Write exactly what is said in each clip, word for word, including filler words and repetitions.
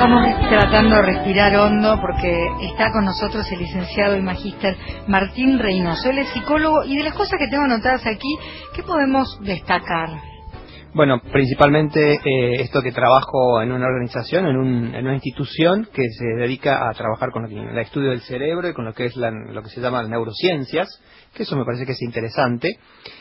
Estamos tratando de respirar hondo porque está con nosotros el licenciado y magíster Martín Reynoso. Él es psicólogo y de las cosas que tengo anotadas aquí, ¿qué podemos destacar? Bueno, principalmente eh, esto que trabajo en una organización, en, un, en una institución que se dedica a trabajar con el estudio del cerebro y con lo que es la, lo que se llama neurociencias, que eso me parece que es interesante.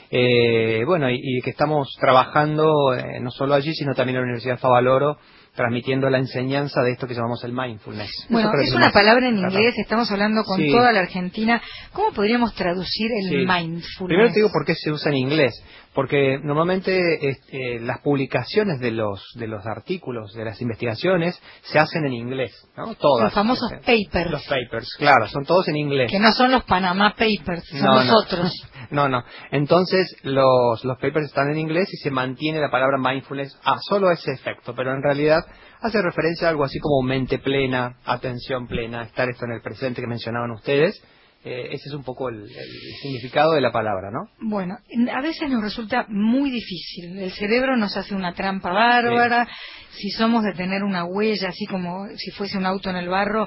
Eh, bueno, y, y que estamos trabajando eh, no solo allí, sino también en la Universidad Favaloro, transmitiendo la enseñanza de esto que llamamos el mindfulness. Bueno, es una palabra en inglés, estamos hablando con sí. toda la Argentina. ¿Cómo podríamos traducir el sí. mindfulness? Primero te digo por qué se usa en inglés. Porque normalmente este, las publicaciones de los de los artículos, de las investigaciones, se hacen en inglés, ¿no? Todas. Los famosos este, papers. Los papers, claro, son todos en inglés. Que no son los Panama Papers, son no, los no. otros. No, no. Entonces, los, los papers están en inglés y se mantiene la palabra mindfulness a solo ese efecto, pero en realidad hace referencia a algo así como mente plena, atención plena, estar esto en el presente que mencionaban ustedes. Eh, ese es un poco el, el significado de la palabra, ¿no? Bueno, a veces nos resulta muy difícil. El cerebro nos hace una trampa bárbara. Sí. Si somos de tener una huella, así como si fuese un auto en el barro,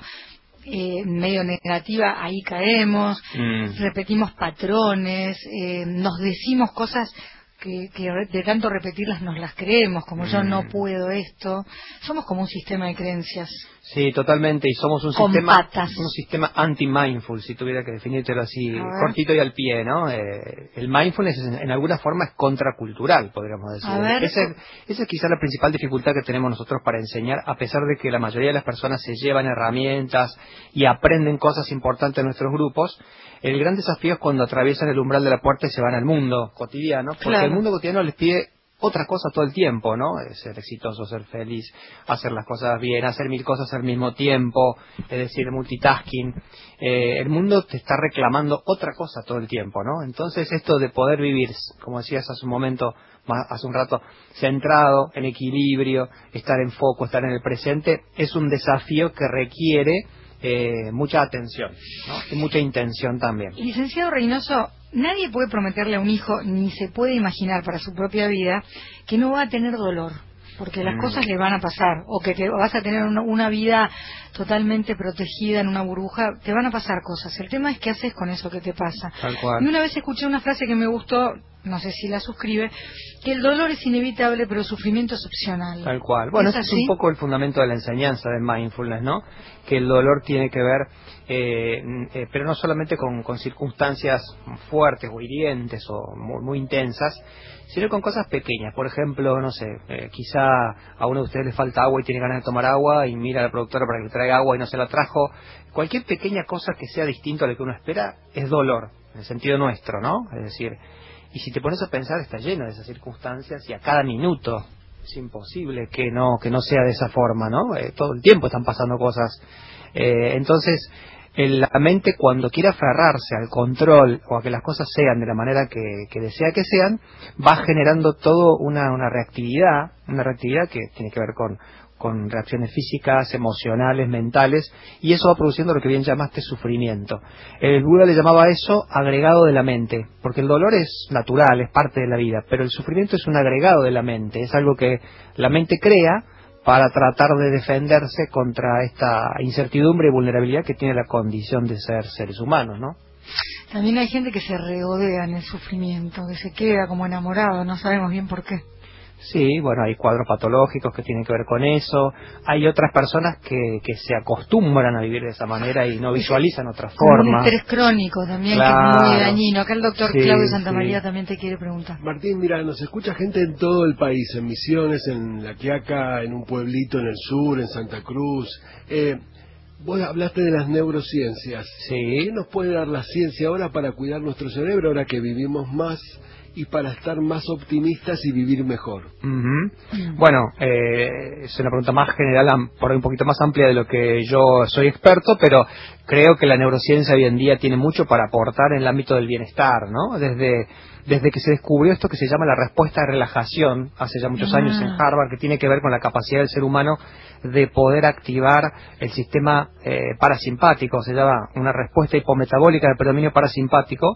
eh, medio negativa, ahí caemos. Mm. Repetimos patrones, eh, nos decimos cosas que, que de tanto repetirlas nos las creemos, como mm. yo no puedo esto. Somos como un sistema de creencias. Sí, totalmente, y somos un Con sistema patas. un sistema anti-mindful, si tuviera que definírtelo así, cortito y al pie, ¿no? Eh, el mindfulness en, en alguna forma es contracultural, podríamos decir. A ver. Esa, esa es quizá la principal dificultad que tenemos nosotros para enseñar, a pesar de que la mayoría de las personas se llevan herramientas y aprenden cosas importantes en nuestros grupos. El gran desafío es cuando atraviesan el umbral de la puerta y se van al mundo cotidiano, porque claro. El mundo cotidiano les pide otras cosas todo el tiempo, ¿no? Ser exitoso, ser feliz, hacer las cosas bien, hacer mil cosas al mismo tiempo, es decir, multitasking. Eh, el mundo te está reclamando otra cosa todo el tiempo, ¿no? Entonces esto de poder vivir, como decías hace un momento, hace un rato, centrado, en equilibrio, estar en foco, estar en el presente, es un desafío que requiere eh, mucha atención, ¿no? Y mucha intención también. Licenciado Reynoso, nadie puede prometerle a un hijo, ni se puede imaginar para su propia vida, que no va a tener dolor, porque las mm. cosas le van a pasar, o que te vas a tener una, una vida totalmente protegida en una burbuja, te van a pasar cosas. El tema es qué haces con eso que te pasa. Tal cual. Y una vez escuché una frase que me gustó, no sé si la suscribe, que el dolor es inevitable, pero el sufrimiento es opcional. Tal cual. Bueno, ¿Es ese es un poco el fundamento de la enseñanza del mindfulness, ¿no? Que el dolor tiene que ver, eh, eh, pero no solamente con, con circunstancias fuertes o hirientes o muy, muy intensas, sino con cosas pequeñas. Por ejemplo, no sé, eh, quizá a uno de ustedes le falta agua y tiene ganas de tomar agua y mira a la productora para que le traiga agua y no se la trajo. Cualquier pequeña cosa que sea distinto a lo que uno espera es dolor, en el sentido nuestro, ¿no? Es decir, y si te pones a pensar, está lleno de esas circunstancias y a cada minuto es imposible que no que no sea de esa forma, ¿no? Eh, todo el tiempo están pasando cosas. Eh, entonces, el, la mente cuando quiere aferrarse al control o a que las cosas sean de la manera que, que desea que sean, va generando todo una, una reactividad, una reactividad que tiene que ver con con reacciones físicas, emocionales, mentales, y eso va produciendo lo que bien llamaste sufrimiento. El Buda le llamaba eso agregado de la mente, porque el dolor es natural, es parte de la vida, pero el sufrimiento es un agregado de la mente, es algo que la mente crea para tratar de defenderse contra esta incertidumbre y vulnerabilidad que tiene la condición de ser seres humanos, ¿no? También hay gente que se regodea en el sufrimiento, que se queda como enamorado, no sabemos bien por qué. Sí, bueno, hay cuadros patológicos que tienen que ver con eso. Hay otras personas que, que se acostumbran a vivir de esa manera y no visualizan otra forma. Un estrés crónico también, claro, que es muy dañino. Acá el doctor sí, Claudio Santamaría sí. también te quiere preguntar. Martín, mira, nos escucha gente en todo el país, en Misiones, en La Quiaca, en un pueblito en el sur, en Santa Cruz. Eh, vos hablaste de las neurociencias. Sí. ¿Qué nos puede dar la ciencia ahora para cuidar nuestro cerebro, ahora que vivimos más y para estar más optimistas y vivir mejor? Uh-huh. Bueno, eh, es una pregunta más general, por ahí un poquito más amplia de lo que yo soy experto, pero creo que la neurociencia hoy en día tiene mucho para aportar en el ámbito del bienestar, ¿no? Desde desde que se descubrió esto que se llama la respuesta de relajación, hace ya muchos ah. años en Harvard, que tiene que ver con la capacidad del ser humano de poder activar el sistema eh, parasimpático, se llama una respuesta hipometabólica del predominio parasimpático.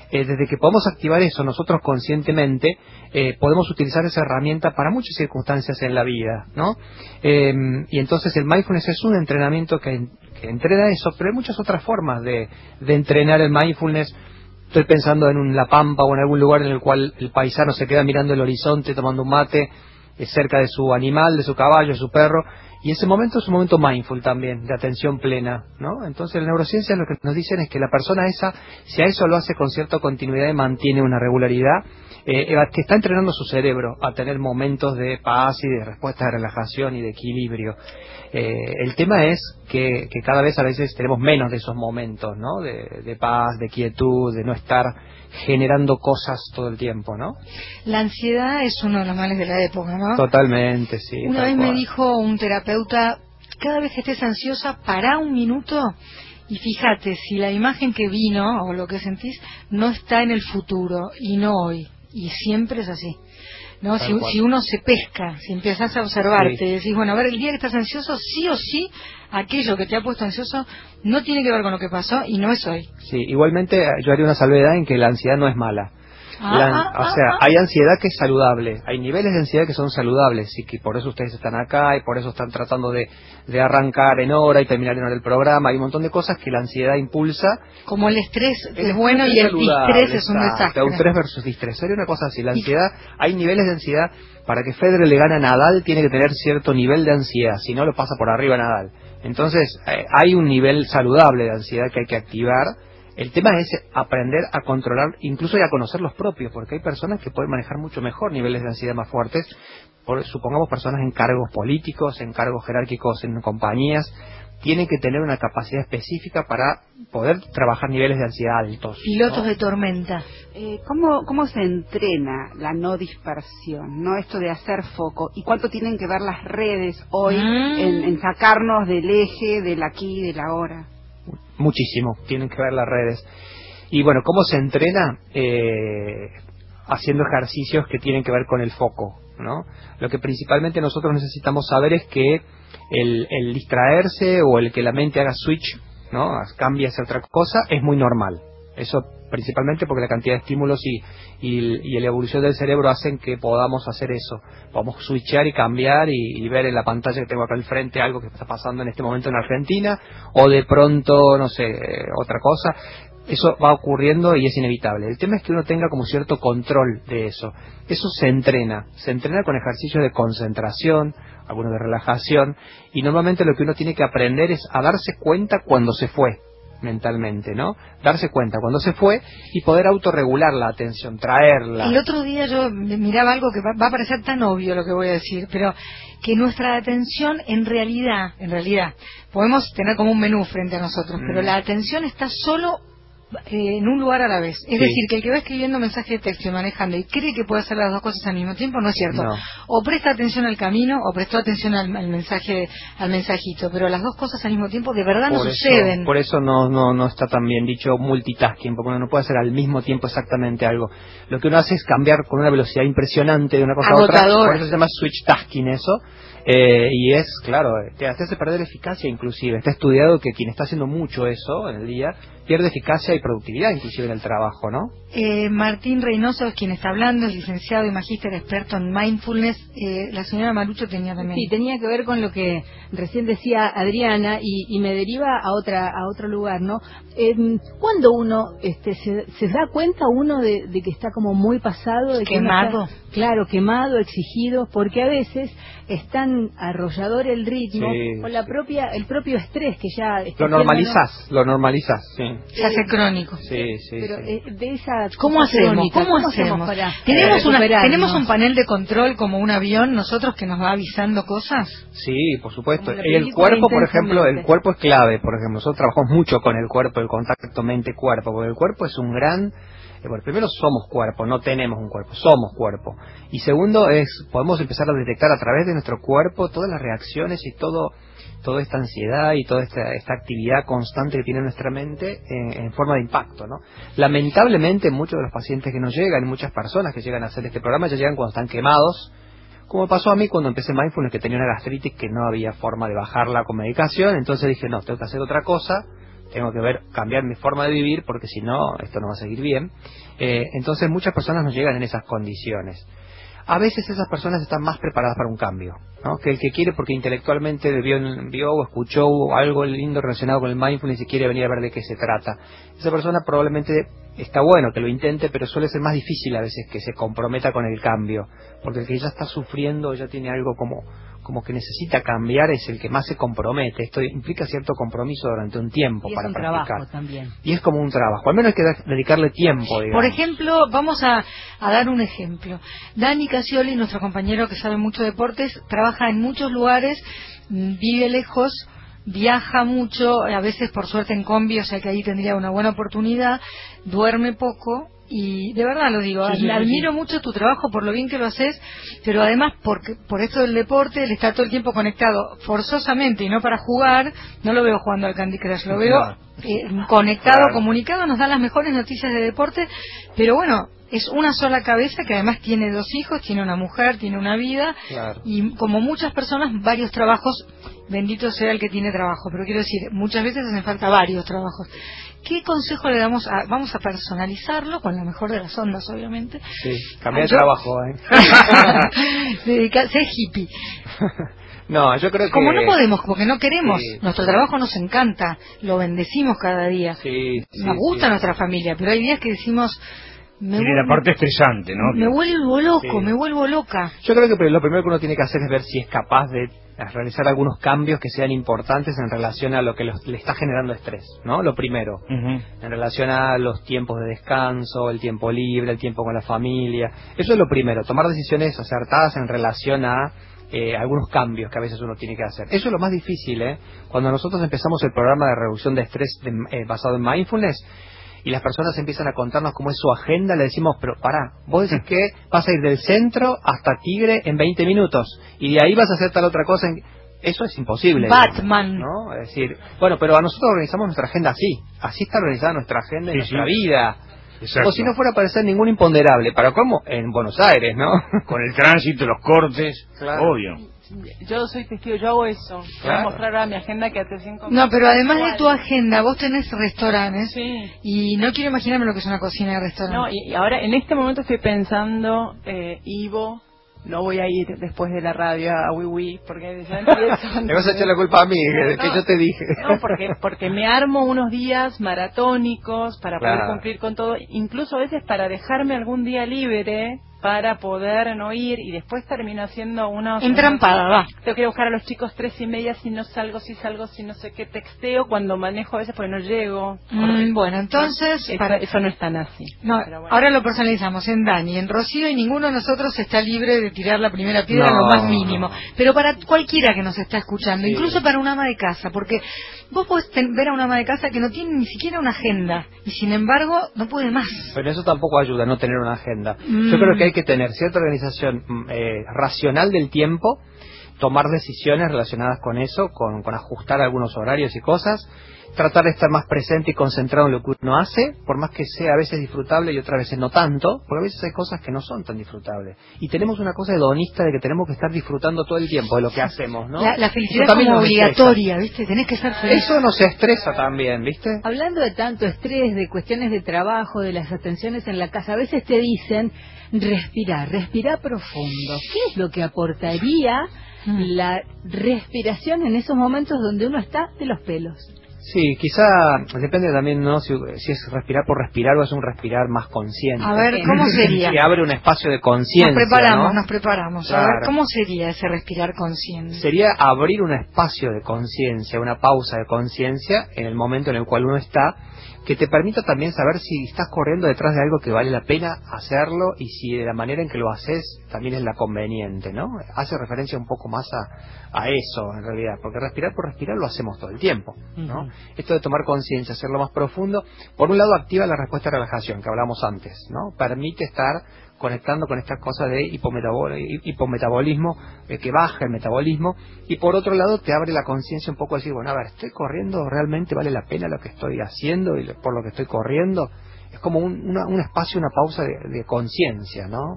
eh, desde que podemos activar eso nosotros conscientemente, eh, podemos utilizar esa herramienta para muchas circunstancias en la vida, ¿no? Eh, y entonces el mindfulness es un entrenamiento que, que entrena eso, pero hay muchas otras formas de, de entrenar el mindfulness. Estoy pensando en un, la Pampa o en algún lugar en el cual el paisano se queda mirando el horizonte, tomando un mate, eh, cerca de su animal, de su caballo, de su perro, y ese momento es un momento mindful también, de atención plena, ¿no? Entonces la neurociencia lo que nos dicen es que la persona esa, si a eso lo hace con cierta continuidad y mantiene una regularidad, eh, que está entrenando su cerebro a tener momentos de paz y de respuesta de relajación y de equilibrio. Eh, el tema es que, que cada vez a veces tenemos menos de esos momentos, ¿no? De, de paz, de quietud, de no estar generando cosas todo el tiempo, ¿no? La ansiedad es uno de los males de la época, ¿no? Totalmente, sí. Una vez cual. me dijo un terapeuta, cada vez que estés ansiosa, pará un minuto y fíjate si la imagen que vino o lo que sentís no está en el futuro y no hoy. Y siempre es así. ¿No? Si, si uno se pesca, si empiezas a observarte, sí. Y decís, bueno, a ver, el día que estás ansioso, sí o sí, aquello que te ha puesto ansioso no tiene que ver con lo que pasó y no es hoy. Sí, igualmente yo haría una salvedad en que la ansiedad no es mala. Ah, la, ah, o sea, ah, hay ansiedad que es saludable, hay niveles de ansiedad que son saludables y que por eso ustedes están acá y por eso están tratando de, de arrancar en hora y terminar en hora el programa. Hay un montón de cosas que la ansiedad impulsa. Como el estrés el es bueno y el distrés es un desastre. Eustrés versus distrés, sería una cosa así. La ansiedad, hay niveles de ansiedad. Para que Federer le gane a Nadal tiene que tener cierto nivel de ansiedad, si no lo pasa por arriba a Nadal. Entonces eh, hay un nivel saludable de ansiedad que hay que activar. El tema es aprender a controlar, incluso y a conocer los propios, porque hay personas que pueden manejar mucho mejor niveles de ansiedad más fuertes. Por, supongamos personas en cargos políticos, en cargos jerárquicos en compañías, tienen que tener una capacidad específica para poder trabajar niveles de ansiedad altos. Pilotos, ¿no?, de tormenta. Eh, ¿cómo, ¿Cómo se entrena la no dispersión, no esto de hacer foco? ¿Y cuánto tienen que ver las redes hoy mm. en, en sacarnos del eje, del aquí y del ahora? Muchísimo, tienen que ver las redes. Y bueno, ¿cómo se entrena? Eh, haciendo ejercicios que tienen que ver con el foco, ¿no? Lo que principalmente nosotros necesitamos saber es que el, el distraerse o el que la mente haga switch, ¿no?, cambie hacia otra cosa, es muy normal. Eso principalmente porque la cantidad de estímulos y, y, y la evolución del cerebro hacen que podamos hacer eso. Podamos switchar y cambiar y, y ver en la pantalla que tengo acá al frente algo que está pasando en este momento en Argentina, o de pronto, no sé, otra cosa. Eso va ocurriendo y es inevitable. El tema es que uno tenga como cierto control de eso. Eso se entrena. Se entrena con ejercicios de concentración, algunos de relajación, y normalmente lo que uno tiene que aprender es a darse cuenta cuando se fue mentalmente, ¿no? Darse cuenta cuando se fue y poder autorregular la atención, traerla. El otro día yo miraba algo que va, va a parecer tan obvio lo que voy a decir, pero que nuestra atención en realidad, en realidad, podemos tener como un menú frente a nosotros, mm. pero la atención está solo Eh, en un lugar a la vez. Es sí. decir, que el que va escribiendo mensaje de texto y manejando y cree que puede hacer las dos cosas al mismo tiempo, no es cierto. No. O presta atención al camino o prestó atención al, al mensaje, al mensajito, pero las dos cosas al mismo tiempo de verdad por no eso, suceden. Por eso no, no, no está tan bien dicho multitasking, porque uno no puede hacer al mismo tiempo exactamente algo. Lo que uno hace es cambiar con una velocidad impresionante de una cosa Agotador. a otra. Por eso se llama switch tasking eso. Eh, y es, claro, te hace perder eficacia inclusive. Está estudiado que quien está haciendo mucho eso en el día pierde eficacia y productividad inclusive en el trabajo, ¿no? Eh, Martín Reynoso es quien está hablando, es licenciado y magíster experto en mindfulness. Eh, la señora Marucho tenía también. Sí, tenía que ver con lo que recién decía Adriana y, y me deriva a otra a otro lugar, ¿no? Eh, cuando uno este, se, se da cuenta uno de, de que está como muy pasado, de que quemado, está, claro, quemado, exigido, porque a veces es tan arrollador el ritmo sí, o la sí. propia el propio estrés que ya está lo normalizás, lo normalizás, sí. Se hace crónico. Sí, sí. Pero sí. Eh, de esa ¿Cómo hacemos? Crónica, ¿Cómo, ¿Cómo hacemos? para ¿Tenemos, eh, una, ¿Tenemos un panel de control como un avión nosotros que nos va avisando cosas? Sí, por supuesto. El cuerpo, por ejemplo, el cuerpo es clave. Por ejemplo, nosotros trabajamos mucho con el cuerpo, el contacto mente-cuerpo, porque el cuerpo es un gran... Bueno, primero somos cuerpo, no tenemos un cuerpo, somos cuerpo. Y segundo es, podemos empezar a detectar a través de nuestro cuerpo todas las reacciones y todo... toda esta ansiedad y toda esta, esta actividad constante que tiene nuestra mente en, en forma de impacto, ¿no? Lamentablemente muchos de los pacientes que nos llegan, muchas personas que llegan a hacer este programa ya llegan cuando están quemados, como pasó a mí cuando empecé mindfulness, que tenía una gastritis que no había forma de bajarla con medicación. Entonces dije, no, tengo que hacer otra cosa tengo que ver, cambiar mi forma de vivir, porque si no, esto no va a seguir bien. Eh, entonces muchas personas no llegan en esas condiciones. A veces esas personas están más preparadas para un cambio, ¿no? Que el que quiere porque intelectualmente vio, vio o escuchó algo lindo relacionado con el mindfulness y quiere venir a ver de qué se trata. Esa persona probablemente está bueno que lo intente, pero suele ser más difícil a veces que se comprometa con el cambio, porque el que ya está sufriendo, ya tiene algo como como que necesita cambiar, es el que más se compromete. Esto implica cierto compromiso durante un tiempo y para es un practicar. trabajo también. Y es como un trabajo, al menos hay que dedicarle tiempo, digamos. Por ejemplo, vamos a, a dar un ejemplo. Dani Casioli, nuestro compañero que sabe mucho de deportes, trabaja en muchos lugares, vive lejos, viaja mucho, a veces por suerte en combi, o sea que ahí tendría una buena oportunidad, duerme poco. Y de verdad lo digo, sí, sí, admiro sí. mucho tu trabajo por lo bien que lo haces, pero además porque por esto del deporte él está todo el tiempo conectado forzosamente y no para jugar. No lo veo jugando al Candy Crush, lo veo No. eh, conectado, Claro. comunicado, nos da las mejores noticias de deporte, pero bueno, es una sola cabeza que además tiene dos hijos, tiene una mujer, tiene una vida, Claro. y como muchas personas, varios trabajos. Bendito sea el que tiene trabajo, pero quiero decir, muchas veces hacen falta varios trabajos. ¿Qué consejo le damos? A, vamos a personalizarlo con la mejor de las ondas, obviamente. Sí, cambiar de Yo- trabajo, ¿eh? Dedica- Ser hippie. No, yo creo que... Como no podemos, porque no queremos, Sí. nuestro trabajo nos encanta, lo bendecimos cada día. Sí, sí, Nos gusta sí. nuestra familia, pero hay días que decimos, me, Tiene vuel- la parte estresante, ¿no? me vuelvo loco, Sí. me vuelvo loca. Yo creo que lo primero que uno tiene que hacer es ver si es capaz de realizar algunos cambios que sean importantes en relación a lo que los- le está generando estrés, ¿no? Lo primero, Ujú. en relación a los tiempos de descanso, el tiempo libre, el tiempo con la familia. Eso es lo primero, tomar decisiones acertadas en relación a eh, algunos cambios que a veces uno tiene que hacer. Eso es lo más difícil, ¿eh? Cuando nosotros empezamos el programa de reducción de estrés de- eh, basado en mindfulness, y las personas empiezan a contarnos cómo es su agenda, le decimos, pero pará, vos decís que vas a ir del centro hasta Tigre en veinte minutos, y de ahí vas a hacer tal otra cosa. En... Eso es imposible. Batman. ¿No? Es decir, bueno, pero a nosotros organizamos nuestra agenda así, así está organizada nuestra agenda y Sí, nuestra sí. vida. Exacto. Como si no fuera a aparecer ningún imponderable. ¿Para cómo? En Buenos Aires, ¿no? Con el tránsito, los cortes, Claro. obvio. Yo soy testigo, yo hago eso. Voy Claro. a mostrar ahora mi agenda que hace cinco No, pero además de Igual. tu agenda, vos tenés restaurantes, Sí. y no quiero imaginarme lo que es una cocina de restaurante. No, y, y ahora en este momento estoy pensando, eh, Ivo, no voy a ir después de la radio a Wiwi, porque ya empiezo. Me vas a echar la culpa a mí, que, que No. yo te dije. No, porque, porque me armo unos días maratónicos para Claro. poder cumplir con todo, incluso a veces para dejarme algún día libre para poder no ir, y después termino haciendo unos... Entrampada, va. Tengo que ir a buscar a los chicos tres y media, si no salgo, si salgo, si no sé qué, texteo cuando manejo a veces porque no llego. Mm, bueno, entonces, Eso, para- eso no es tan así. No, Pero bueno. ahora lo personalizamos en Dani, en Rocío, y ninguno de nosotros está libre de tirar la primera piedra No. lo más mínimo. Pero para cualquiera que nos está escuchando, Sí. incluso para una ama de casa, porque vos podés ten- ver a una ama de casa que no tiene ni siquiera una agenda, y sin embargo no puede más. Pero eso tampoco ayuda, no tener una agenda. Mm. Yo creo que hay que tener cierta organización mm, eh, racional del tiempo, tomar decisiones relacionadas con eso, con, con ajustar algunos horarios y cosas, tratar de estar más presente y concentrado en lo que uno hace, por más que sea a veces disfrutable y otras veces no tanto, porque a veces hay cosas que no son tan disfrutables. Y tenemos una cosa hedonista de que tenemos que estar disfrutando todo el tiempo de lo que hacemos, ¿no? La, la Eso felicidad es también como nos estresa. obligatoria, ¿viste? Tenés que ser feliz. Eso nos estresa también, ¿viste? Hablando de tanto estrés, de cuestiones de trabajo, de las atenciones en la casa, a veces te dicen respirar, respirar profundo. ¿Qué es lo que aportaría Mm. la respiración en esos momentos donde uno está de los pelos? Sí, quizá depende también, ¿no? Si, si es respirar por respirar o es un respirar más consciente. A ver, ¿cómo sería? Que abre un espacio de conciencia. Nos preparamos, ¿no? nos preparamos. A Claro. ver, ¿cómo sería ese respirar consciente? Sería abrir un espacio de conciencia, una pausa de conciencia en el momento en el cual uno está, que te permita también saber si estás corriendo detrás de algo que vale la pena hacerlo y si de la manera en que lo haces también es la conveniente, ¿no? Hace referencia un poco más a, a eso, en realidad, porque respirar por respirar lo hacemos todo el tiempo, ¿no? Ujú. Esto de tomar conciencia, hacerlo más profundo, por un lado activa la respuesta de relajación, que hablamos antes, ¿no? Permite estar conectando con estas cosas de hipometabol- hipometabolismo, eh, que baja el metabolismo, y por otro lado te abre la conciencia un poco de decir, bueno, a ver, ¿estoy corriendo? ¿Realmente vale la pena lo que estoy haciendo y lo- por lo que estoy corriendo? Es como un, una- un espacio, una pausa de, de conciencia, ¿no?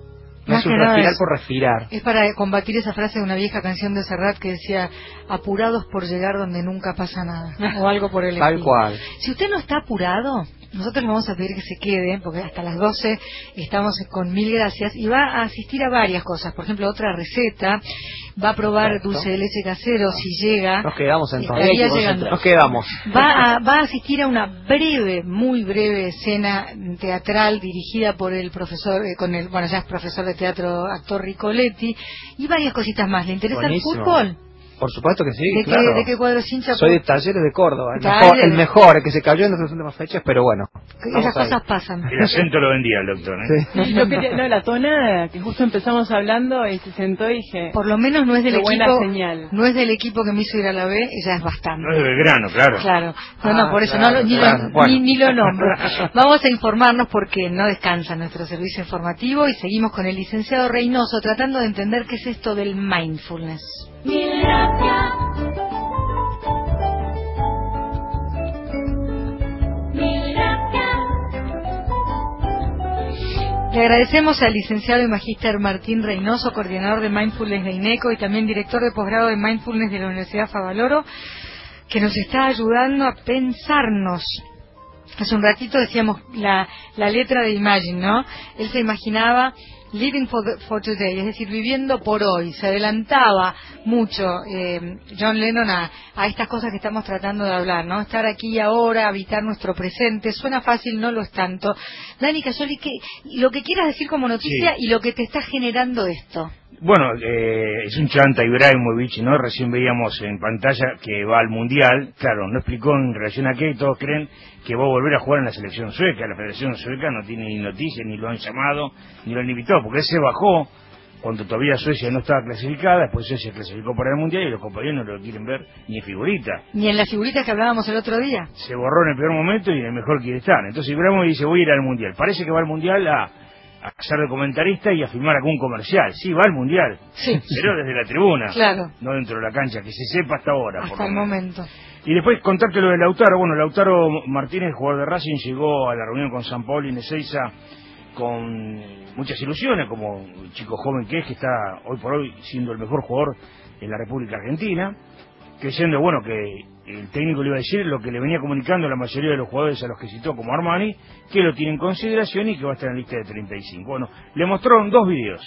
No Más es un que nada respirar es- por respirar. Es para combatir esa frase de una vieja canción de Serrat que decía, apurados por llegar donde nunca pasa nada, o algo por el Tal estilo. cual. Si usted no está apurado, nosotros le vamos a pedir que se quede, porque hasta las doce estamos con mil gracias, y va a asistir a varias cosas. Por ejemplo, otra receta, va a probar Perfecto. dulce de leche casero si llega. Nos quedamos entonces. Estaría llegando. Nos quedamos. Va a, va a asistir a una breve, muy breve escena teatral dirigida por el profesor, eh, con el, bueno, ya es profesor de teatro, actor Ricoletti, y varias cositas más. ¿Le interesa Buenísimo. el fútbol? Por supuesto que sí, ¿De, claro. qué, ¿De qué cuadro es hincha? Soy de Talleres de Córdoba, el Talleres. mejor, el mejor, el que se cayó en las últimas fechas, pero bueno. Esas vamos ahí. cosas pasan. El acento lo vendía el doctor, ¿eh? Sí. Y lo que, no, la tonada, que justo empezamos hablando y se sentó y dije, Por lo menos no es del Qué buena equipo, señal. no es del equipo que me hizo ir a la B, ya es bastante. No es de Belgrano, claro. Claro, no, Ah, no, por eso claro, no, lo- ni, claro. lo, Bueno. ni, ni lo nombro. Vamos a informarnos porque no descansa nuestro servicio informativo y seguimos con el licenciado Reynoso tratando de entender qué es esto del mindfulness. Mil gracias. Mil gracias. Le agradecemos al licenciado y magíster Martín Reynoso, coordinador de Mindfulness de INECO y también director de posgrado de Mindfulness de la Universidad Favaloro, que nos está ayudando a pensarnos. Hace un ratito decíamos la, la letra de Imagine, ¿no? Él se imaginaba living for, the- for today, es decir, viviendo por hoy. Se adelantaba mucho eh, John Lennon a, a estas cosas que estamos tratando de hablar, ¿no? Estar aquí y ahora, habitar nuestro presente. Suena fácil, no lo es tanto. Dani Casoli, ¿qué, lo que quieras decir como noticia Sí. y lo que te está generando esto? Bueno, eh, es un chanta Ibrahimovic, ¿no? Recién veíamos en pantalla que va al Mundial. Claro, no explicó en relación a qué, y todos creen que va a volver a jugar en la selección sueca. La Federación Sueca no tiene ni noticias, ni lo han llamado, ni lo han invitado, porque él se bajó cuando todavía Suecia no estaba clasificada, después Suecia clasificó para el Mundial y los compañeros no lo quieren ver ni en figurita. Ni en las figuritas que hablábamos el otro día. Se borró en el peor momento y en el mejor quiere estar. Entonces Ibrahimovic dice, voy a ir al Mundial. Parece que va al Mundial a, a ser de comentarista y a filmar algún comercial. Sí, va al Mundial, Sí, pero desde la tribuna, claro, no dentro de la cancha, que se sepa hasta ahora. por hasta lo el menos. momento. Y después contarte lo de Lautaro. Bueno, Lautaro Martínez, jugador de Racing, llegó a la reunión con San Paolo y Ezeiza con muchas ilusiones, como el chico joven que es, que está hoy por hoy siendo el mejor jugador en la República Argentina, creyendo, bueno, que el técnico le iba a decir lo que le venía comunicando la mayoría de los jugadores a los que citó, como Armani, que lo tiene en consideración y que va a estar en la lista de treinta y cinco. Bueno, le mostraron dos videos.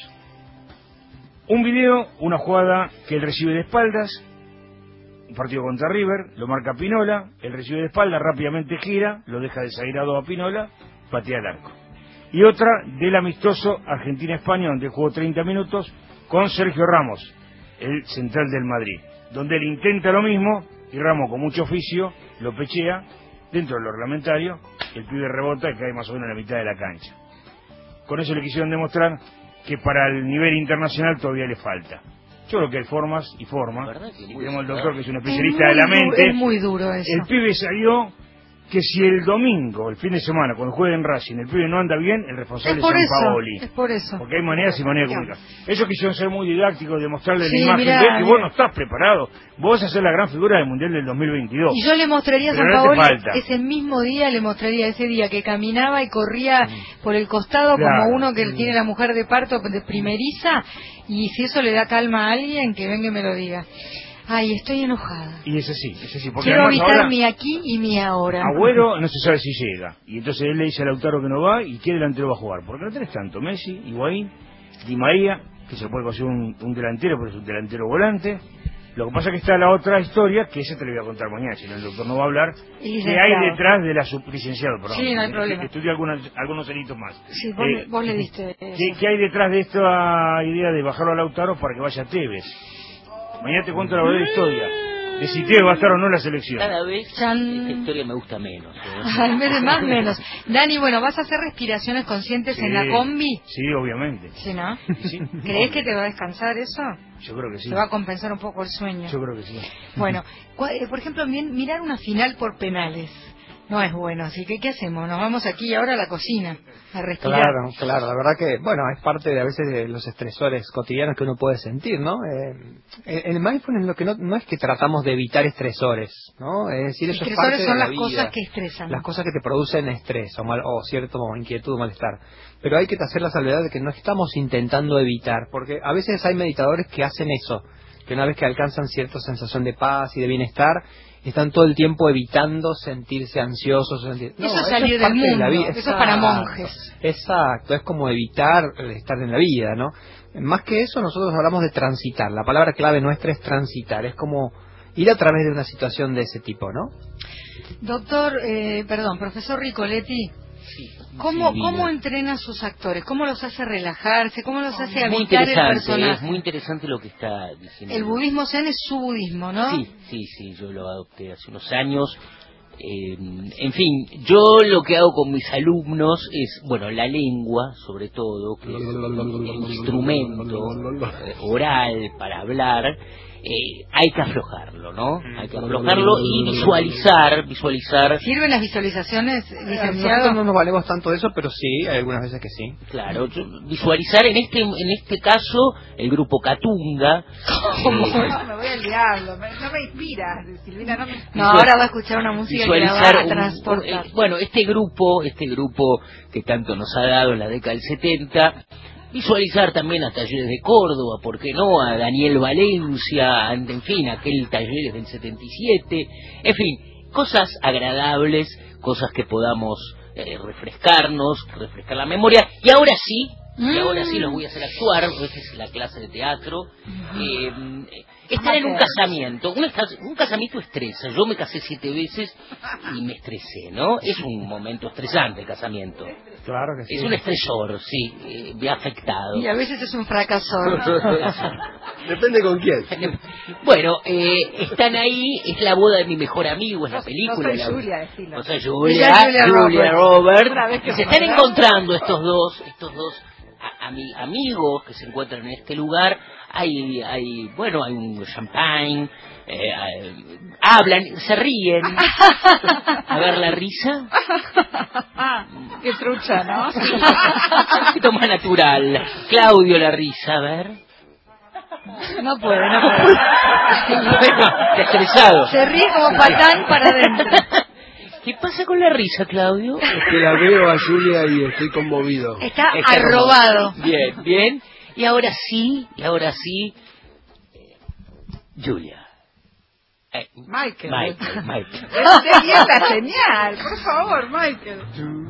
Un video, una jugada que él recibe de espaldas, un partido contra River, lo marca Pinola, él recibe de espaldas, rápidamente gira, lo deja desairado a Pinola, patea el arco. Y otra del amistoso Argentina-España, donde jugó treinta minutos, con Sergio Ramos, el central del Madrid, donde él intenta lo mismo, y Ramos con mucho oficio lo pechea, dentro de lo reglamentario, el pibe rebota y cae más o menos en la mitad de la cancha. Con eso le quisieron demostrar que para el nivel internacional todavía le falta. Yo creo que hay formas y formas. Y tenemos el doctor que es un especialista de la Es muy du- mente. Es muy duro eso. El pibe salió que si el domingo, el fin de semana, cuando juegue en Racing, el pibe no anda bien, el responsable Es es por San eso, Paoli. es por eso. Porque hay maneras y maneras de comunicar. Ellos quisieron ser muy didácticos, demostrarle Sí, la imagen, mirá, ve que vos mirá. no estás preparado. Vos vas a ser la gran figura del Mundial del dos mil veintidós. Y yo le mostraría a Pero San no te Paoli falta. ese mismo día, le mostraría ese día que caminaba y corría por el costado Claro. como uno que tiene la mujer de parto de primeriza, y si eso le da calma a alguien, que venga y me lo diga. Ay, estoy enojada. Y es así, es así. Porque Quiero además habitar ahora, mi aquí y mi ahora. Agüero no se sabe si llega. Y entonces él le dice a Lautaro que no va y qué delantero va a jugar. Porque no tenés tanto. Messi, Higuaín, Di María, que se puede conseguir un, un delantero, pero es un delantero volante. Lo que pasa es que está la otra historia, que esa te la voy a contar mañana, si no el doctor no va a hablar, Y que licenciado. hay detrás de la sublicenciado, perdón. Sí, no hay que- problema. que estudié algunos, algunos añitos más. Sí, vos, Eh, le- vos le diste ¿Qué, eso. qué hay detrás de esta idea de bajarlo a Lautaro para que vaya Tevez? Mañana te cuento la verdadera historia. De si Tevez va a estar o no en la selección. Cada vez Chan. esta historia me gusta menos. ¿eh? En vez de más, menos. Dani, bueno, ¿vas a hacer respiraciones conscientes en la Sí, combi? Sí, obviamente. Sí, ¿no? Sí, ¿Crees que te va a descansar eso? Yo creo que sí. Te va a compensar un poco el sueño. Yo creo que sí. Bueno, cua- eh, por ejemplo, mi- mirar una final por penales. no es bueno. Así que, ¿qué hacemos? Nos vamos aquí ahora a la cocina a respirar. Claro, claro, la verdad que, bueno, es parte de a veces de los estresores cotidianos que uno puede sentir, ¿no? Eh, el mindfulness lo que no, no es que tratamos de evitar estresores, ¿no? Es decir, eso es parte Estresores son de la las vida, cosas que estresan. las cosas que te producen estrés o, mal, o cierto inquietud o malestar. Pero hay que hacer la salvedad de que no estamos intentando evitar, porque a veces hay meditadores que hacen eso, que una vez que alcanzan cierta sensación de paz y de bienestar, están todo el tiempo evitando sentirse ansiosos. Sentir... No, eso es eso salir es del parte de mundo, la vida. eso es para monjes. Exacto, es como evitar estar en la vida, ¿no? Más que eso, nosotros hablamos de transitar. La palabra clave nuestra es transitar, es como ir a través de una situación de ese tipo, ¿no? Doctor, eh, perdón, profesor Ricoletti, Sí, ¿cómo, sí, ¿cómo Lina. entrena a sus actores? ¿Cómo los hace relajarse? ¿Cómo los hace Muy habitar el interesante, personaje? es muy interesante lo que está diciendo. El budismo zen es su budismo, ¿no? Sí, sí, sí, yo lo adopté hace unos años. Eh, en fin, yo lo que hago con mis alumnos es, bueno, la lengua, sobre todo, que es el instrumento eh, oral para hablar. Eh, hay que aflojarlo, ¿no? Hay que aflojarlo y visualizar, visualizar. ¿Sirven las visualizaciones, Eh, licenciado? nosotros no nos valemos tanto de eso, pero sí, hay algunas veces que sí. Claro, yo- visualizar en este en este caso el grupo Catunga. ¿Cómo? eh, No, me voy al diablo, me- no me inspiras, Silvina, no me No, ahora va a escuchar una música que la va visualizar a un- transportar. un- eh, bueno, este grupo, este grupo que tanto nos ha dado en la década del setenta, visualizar también a Talleres de Córdoba, ¿por qué no? A Daniel Valencia, a- en fin, aquel Talleres del setenta y siete, en fin, cosas agradables, cosas que podamos eh, refrescarnos, refrescar la memoria, y ahora sí, y ahora sí los voy a hacer actuar, esa es la clase de teatro. eh, estar en un casamiento, un, esta- un casamiento estresa, yo me casé siete veces y me estresé, ¿no? Es un momento estresante el casamiento, Claro que sí. es un estresor, sí, eh, me ha afectado. Y a veces es un fracaso. Depende con quién. Bueno, eh, están ahí, es la boda de mi mejor amigo, es la No película. soy la- Julia, decilo. No soy Ella Julia, es Julia Julia Roberts. Roberts. Una vez que Y se se están enamoraron. encontrando estos dos, estos dos a- ami- amigos que se encuentran en este lugar. Hay, hay, bueno, hay un champagne, eh, hay- hablan, se ríen. A ver la risa. Qué trucha, ¿no? Un poquito más natural. Claudio, la risa, a ver. No puede, no puede. Bueno, está estresado. Se ríe como patán para adentro. ¿Qué pasa con la risa, Claudio? Es que la veo a Julia y estoy conmovido. Está Está arrobado. Bien, bien. Y ahora sí, y ahora sí, eh, Julia. Eh, Michael. Michael, Michael. Esté bien la señal, por favor, Michael.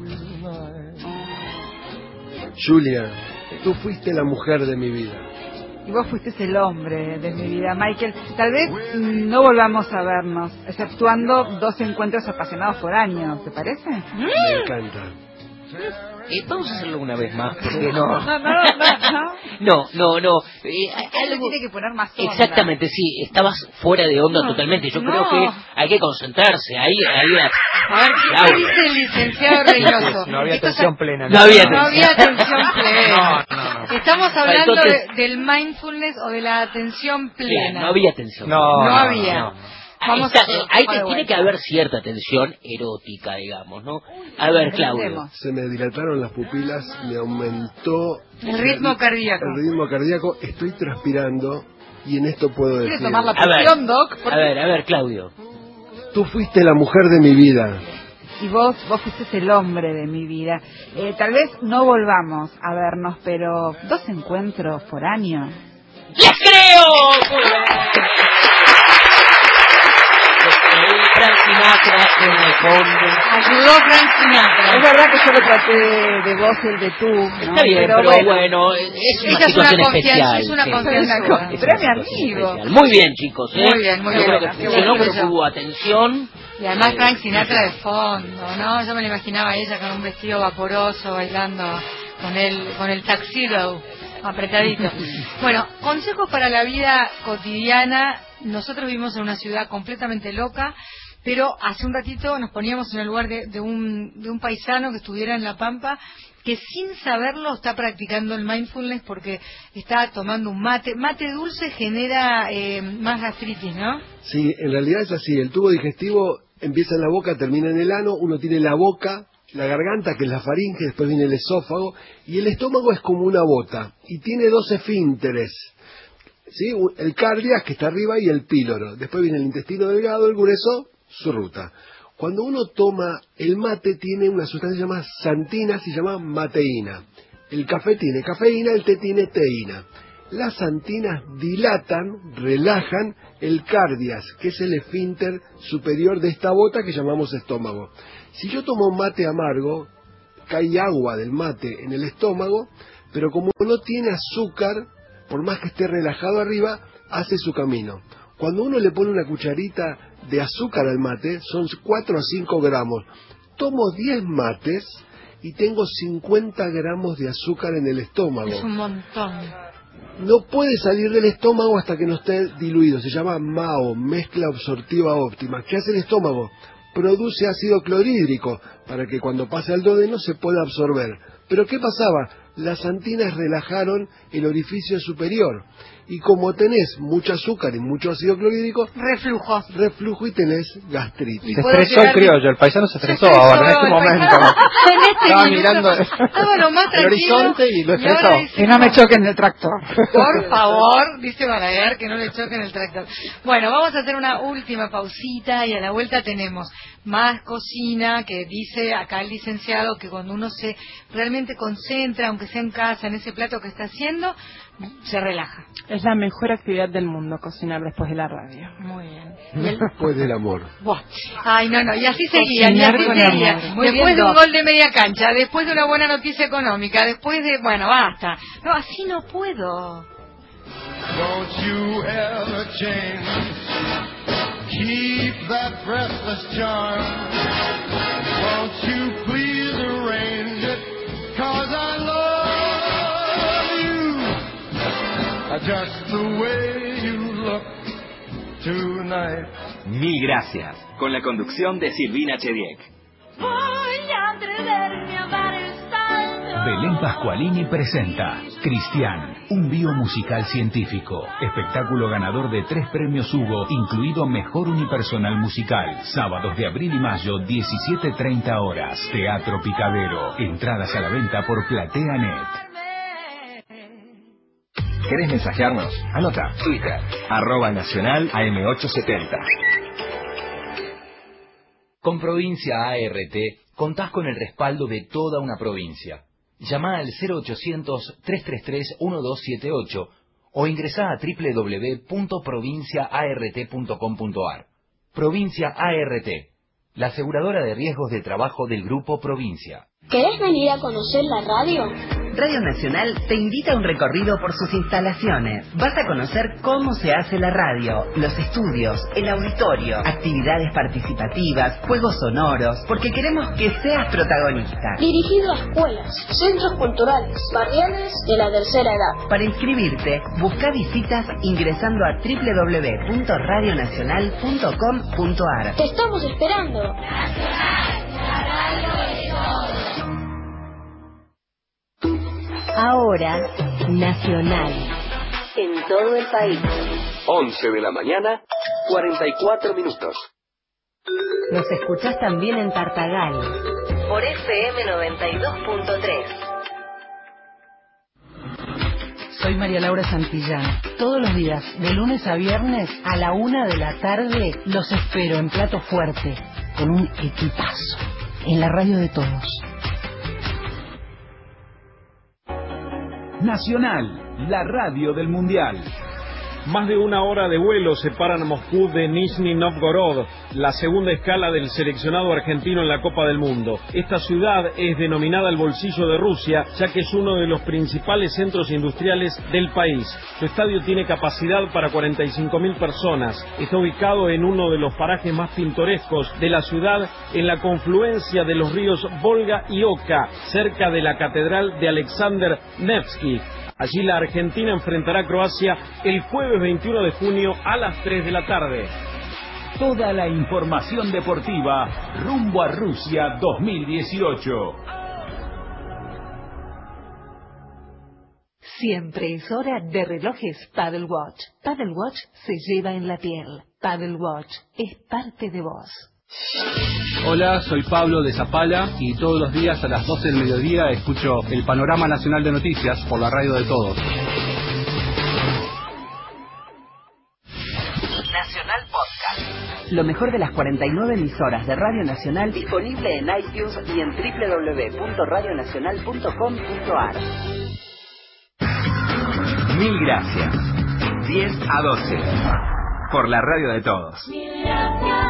Julia, tú fuiste la mujer de mi vida. Y vos fuiste el hombre de mi vida, Michael. Tal vez mm, no volvamos a vernos, exceptuando dos encuentros apasionados por año, ¿te parece? Me encanta. Eh, vamos a hacerlo una vez más, porque no. No, no, no, no. No, no, no. Eh, Él algo- tiene que poner más onda. Exactamente, sí, estabas fuera de onda No, totalmente. Yo no. creo que hay que concentrarse. Ahí, ahí la- A ver, ¿qué Claudio. dice el licenciado Reynoso? No había Esto es- atención plena. No había No había atención plena. No, no, no. Estamos hablando Entonces- de- del mindfulness o de la atención Claro, plena. no había atención. No, No no, había. no. Vamos Está- a- eh, hay que- de tiene vuelta. que haber cierta tensión erótica, digamos, ¿no? A ver, Claudio. Entendemos. Se me dilataron las pupilas, me aumentó El ritmo cardíaco. El ritmo cardíaco, estoy transpirando y en esto puedo ¿Quiere decir. tomar la A ver, presión, Doc? a ver, a ver, Claudio. Tú fuiste la mujer de mi vida. Y vos, vos fuiste el hombre de mi vida. Eh, tal vez no volvamos a vernos, pero dos encuentros por año. ¡Les creo! Muy bien. Frank Sinatra en el fondo. Ayudó Frank Es Sinatra. verdad que yo lo traté de, de vos y el de tú, ¿no? Está bien, pero, bueno, es Esa una es una situación confianza, especial. es una sí. confianza. Es una Es Pero una es mi situación amigo. especial. Muy bien, chicos, ¿eh? Muy bien, muy Yo bien. creo que Qué funcionó, bueno creo que que yo. hubo atención. Y además Eh, Frank Sinatra de fondo, ¿no? Yo me la imaginaba a ella con un vestido vaporoso bailando con el, con el tuxedo apretadito. Bueno, consejos para la vida cotidiana. Nosotros vivimos en una ciudad completamente loca, pero hace un ratito nos poníamos en el lugar de, de un, de un paisano que estuviera en La Pampa, que sin saberlo está practicando el mindfulness porque está tomando un mate. Mate dulce genera eh, más gastritis, ¿no? Sí, en realidad es así. El tubo digestivo empieza en la boca, termina en el ano, uno tiene la boca, la garganta, que es la faringe, después viene el esófago, y el estómago es como una bota, y tiene dos esfínteres, ¿sí? El cardias, que está arriba, y el píloro. Después viene el intestino delgado, el grueso, su ruta. Cuando uno toma el mate, tiene una sustancia que se llama xantina, se llama mateína. El café tiene cafeína, el té tiene teína. Las xantinas dilatan, relajan el cardias, que es el esfínter superior de esta bota que llamamos estómago. Si yo tomo mate amargo, cae agua del mate en el estómago, pero como no tiene azúcar, por más que esté relajado arriba, hace su camino. Cuando uno le pone una cucharita de azúcar al mate, son cuatro a cinco gramos. Tomo diez mates y tengo cincuenta gramos de azúcar en el estómago. Es un montón. No puede salir del estómago hasta que no esté diluido. Se llama M A O, mezcla absortiva óptima. ¿Qué hace el estómago? Produce ácido clorhídrico para que cuando pase al duodeno se pueda absorber. ¿Pero qué pasaba? Las xantinas relajaron el orificio superior. Y como tenés mucho azúcar y mucho ácido clorhídrico, reflujo. Reflujo y tenés gastritis. Se estresó el criollo, el paisano se estresó, se estresó ahora, en este momento. En este Estaba minuto, mirando estaba lo más el horizonte y lo estresó. Que no me choquen el tractor. Por favor, dice Balaguer, que no le choquen el tractor. Bueno, vamos a hacer una última pausita y a la vuelta tenemos más cocina, que dice acá el licenciado que cuando uno se realmente concentra, aunque sea en casa, en ese plato que está haciendo, se relaja. Es la mejor actividad del mundo, cocinar después de la radio. Muy bien. Después del amor. Buah. Ay, no, no, y así seguía, y Cocinar así con seguía. amor. Muy después bien, de un gol de media cancha, después de una buena noticia económica, después de... Bueno, basta. No, así no puedo. Don't you ever change. Keep that breathless charm. Won't you please arrange it? Cause I love you just the way you look tonight. Mil gracias. Con la conducción de Silvina Chediek. Voy a atreverme a dar el salto. Belén Pascualini presenta Cristian, un biomusical científico. Espectáculo ganador de tres premios Hugo, incluido Mejor Unipersonal Musical. Sábados de abril y mayo, diecisiete treinta horas. Teatro Picadero. Entradas a la venta por PlateaNet. ¿Querés mensajearnos? Anota. Twitter. Arroba Nacional A M ochocientos setenta. Con Provincia A R T contás con el respaldo de toda una provincia. Llama al cero ochocientos, tres tres tres, uno dos siete ocho o ingresá a doble u doble u doble u punto provincia a r t punto com punto a r. Provincia A R T, la aseguradora de riesgos de trabajo del Grupo Provincia. ¿Querés venir a conocer la radio? Radio Nacional te invita a un recorrido por sus instalaciones. Vas a conocer cómo se hace la radio, los estudios, el auditorio, actividades participativas, juegos sonoros, porque queremos que seas protagonista. Dirigido a escuelas, centros culturales, barriales de la tercera edad. Para inscribirte, busca visitas ingresando a doble u doble u doble u punto radio nacional punto com punto a r. Te estamos esperando. Nacional, la radio de todos. Ahora, Nacional. En todo el país. once de la mañana, cuarenta y cuatro minutos. Nos escuchás también en Tartagal. Por F M noventa y dos punto tres. Soy María Laura Santillán. Todos los días, de lunes a viernes, a la una de la tarde, los espero en Plato Fuerte, con un equipazo, en la radio de todos. Nacional, la radio del Mundial. Más de una hora de vuelo separan a Moscú de Nizhny Novgorod, la segunda escala del seleccionado argentino en la Copa del Mundo. Esta ciudad es denominada el bolsillo de Rusia, ya que es uno de los principales centros industriales del país. Su estadio tiene capacidad para cuarenta y cinco mil personas. Está ubicado en uno de los parajes más pintorescos de la ciudad, en la confluencia de los ríos Volga y Oka, cerca de la catedral de Alexander Nevsky. Allí la Argentina enfrentará a Croacia el jueves veintiuno de junio a las tres de la tarde. Toda la información deportiva rumbo a Rusia dos mil dieciocho. Siempre es hora de relojes Paddle Watch. Paddle Watch se lleva en la piel. Paddle Watch es parte de vos. Hola, soy Pablo de Zapala y todos los días a las doce del mediodía escucho el Panorama Nacional de Noticias por la radio de todos. Nacional Podcast. Lo mejor de las cuarenta y nueve emisoras de Radio Nacional disponible en iTunes y en doble u doble u doble u punto radio nacional punto com punto a r. Mil gracias. diez a doce. Por la radio de todos. Mil gracias.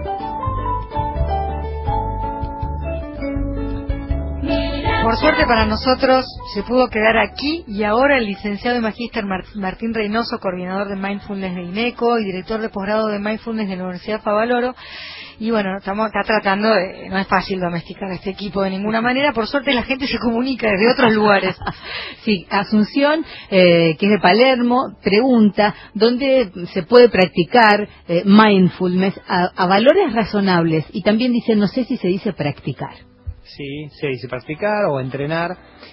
Por suerte para nosotros se pudo quedar aquí y ahora el licenciado y magíster Martín Reynoso, coordinador de Mindfulness de INECO y director de posgrado de Mindfulness de la Universidad Favaloro. Y bueno, estamos acá tratando de... No es fácil domesticar a este equipo de ninguna manera. Por suerte la gente se comunica desde otros lugares. Sí, Asunción, eh, que es de Palermo, pregunta dónde se puede practicar eh, mindfulness a, a valores razonables. Y también dice, no sé si se dice practicar. Sí, se dice practicar o entrenar.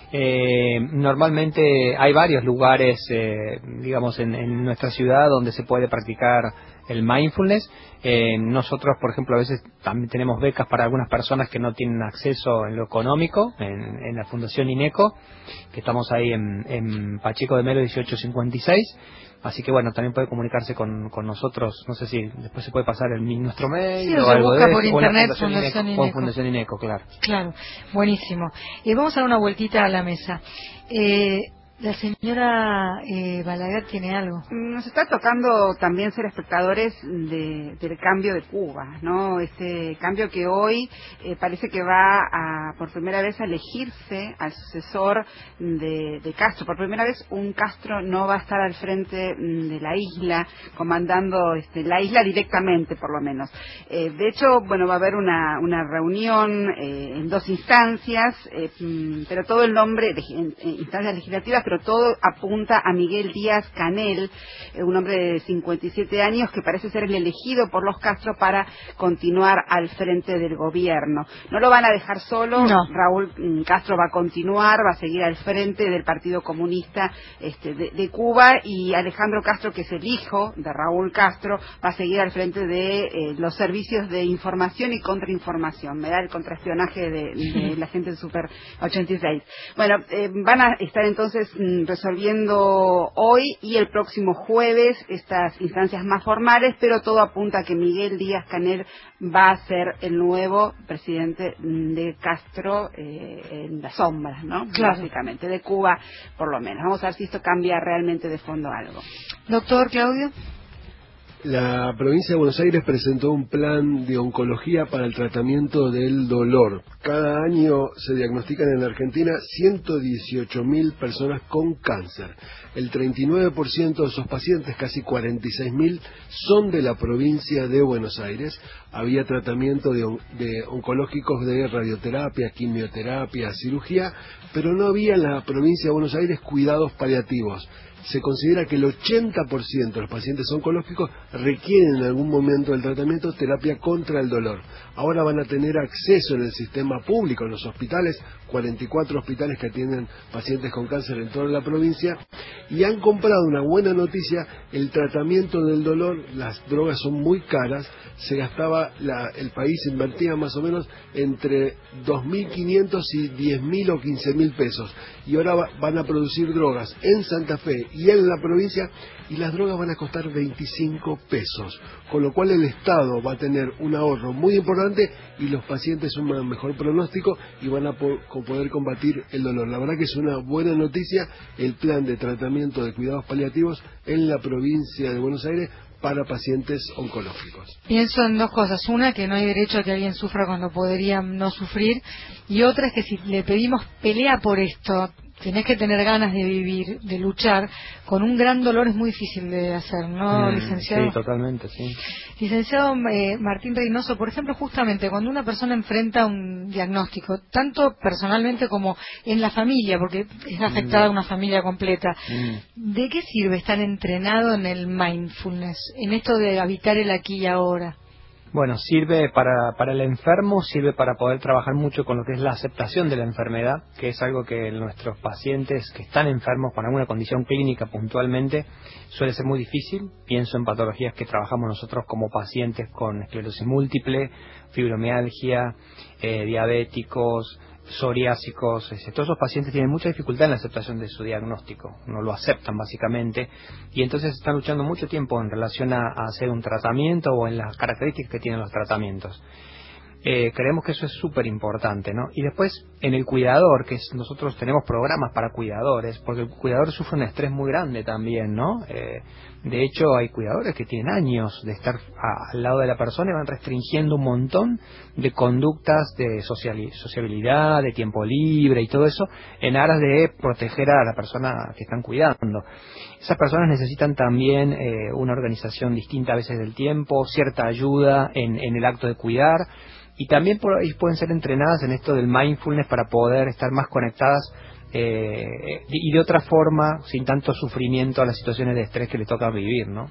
Eh, normalmente hay varios lugares, eh, digamos, en, en nuestra ciudad donde se puede practicar el mindfulness. Eh, nosotros, por ejemplo, a veces también tenemos becas para algunas personas que no tienen acceso en lo económico, en, en la Fundación INECO, que estamos ahí en, en Pacheco de Melo dieciocho cincuenta y seis. Así que bueno, también puede comunicarse con, con nosotros. No sé si después se puede pasar el, nuestro mail sí, o, o algo busca de por eso, internet o Fundación, Fundación INECO, INECO. o Fundación INECO, claro. Claro, buenísimo. Eh, vamos a dar una vueltita a la mesa. Eh, la señora eh, Balaguer tiene algo. Nos está tocando también ser espectadores de, del cambio de Cuba, ¿no? Ese cambio que hoy eh, parece que va a, por primera vez, a elegirse al sucesor de, de Castro. Por primera vez un Castro no va a estar al frente de la isla, comandando este, la isla directamente, por lo menos. Eh, de hecho, bueno, va a haber una, una reunión eh, en dos instancias, eh, pero todo el nombre, de, en, en instancias legislativas, pero todo apunta a Miguel Díaz-Canel, eh, un hombre de cincuenta y siete años que parece ser el elegido por los Castro para continuar al frente del gobierno. No lo van a dejar solo, no. Raúl Castro va a continuar, va a seguir al frente del Partido Comunista este, de, de Cuba, y Alejandro Castro, que es el hijo de Raúl Castro, va a seguir al frente de eh, los servicios de información y contrainformación. Me da el contraespionaje de, de la gente del Super ochenta y seis. Bueno, eh, van a estar entonces resolviendo hoy y el próximo jueves estas instancias más formales, pero todo apunta a que Miguel Díaz-Canel va a ser el nuevo presidente de Castro eh, en las sombras, ¿no? Claro. Básicamente, de Cuba por lo menos. Vamos a ver si esto cambia realmente de fondo algo. Doctor Claudio. La provincia de Buenos Aires presentó un plan de oncología para el tratamiento del dolor. Cada año se diagnostican en la Argentina ciento dieciocho mil personas con cáncer. El treinta y nueve por ciento de esos pacientes, casi cuarenta y seis mil, son de la provincia de Buenos Aires. Había tratamiento de, on de oncológicos de radioterapia, quimioterapia, cirugía, pero no había en la provincia de Buenos Aires cuidados paliativos. Se considera que el ochenta por ciento de los pacientes oncológicos requieren en algún momento del tratamiento terapia contra el dolor. Ahora van a tener acceso en el sistema público, en los hospitales, cuarenta y cuatro hospitales que atienden pacientes con cáncer en toda la provincia, y han comprado, una buena noticia, el tratamiento del dolor. Las drogas son muy caras, se gastaba, la, el país invertía más o menos entre dos mil quinientos y diez mil o quince mil pesos, y ahora va, van a producir drogas en Santa Fe y en la provincia, y las drogas van a costar veinticinco pesos, con lo cual el Estado va a tener un ahorro muy importante y los pacientes un mejor pronóstico y van a po poder combatir el dolor. La verdad que es una buena noticia el plan de tratamiento de cuidados paliativos en la provincia de Buenos Aires para pacientes oncológicos. Pienso en dos cosas. Una, que no hay derecho a que alguien sufra cuando podría no sufrir, y otra es que si le pedimos pelea por esto, tenés que tener ganas de vivir, de luchar, con un gran dolor es muy difícil de hacer, ¿no, mm, licenciado? Sí, totalmente, sí. Licenciado eh, Martín Reynoso, por ejemplo, justamente cuando una persona enfrenta un diagnóstico, tanto personalmente como en la familia, porque es afectada mm. una familia completa, mm. ¿de qué sirve estar entrenado en el mindfulness, en esto de habitar el aquí y ahora? Bueno, sirve para, para el enfermo, sirve para poder trabajar mucho con lo que es la aceptación de la enfermedad, que es algo que nuestros pacientes que están enfermos con alguna condición clínica puntualmente suele ser muy difícil. Pienso en patologías que trabajamos nosotros como pacientes con esclerosis múltiple, fibromialgia, eh, diabéticos, psoriásicos. Todos esos pacientes tienen mucha dificultad en la aceptación de su diagnóstico, no lo aceptan básicamente, y entonces están luchando mucho tiempo en relación a, a hacer un tratamiento o en las características que tienen los tratamientos. Eh, creemos que eso es súper importante, ¿no? Y después, en el cuidador, que es, nosotros tenemos programas para cuidadores, porque el cuidador sufre un estrés muy grande también, ¿no? Eh, de hecho, hay cuidadores que tienen años de estar a, al lado de la persona y van restringiendo un montón de conductas de sociali- sociabilidad, de tiempo libre y todo eso, en aras de proteger a la persona que están cuidando. Esas personas necesitan también eh, una organización distinta a veces del tiempo, cierta ayuda en, en el acto de cuidar, y también por ahí pueden ser entrenadas en esto del mindfulness para poder estar más conectadas eh, y de otra forma, sin tanto sufrimiento a las situaciones de estrés que le toca vivir, ¿no?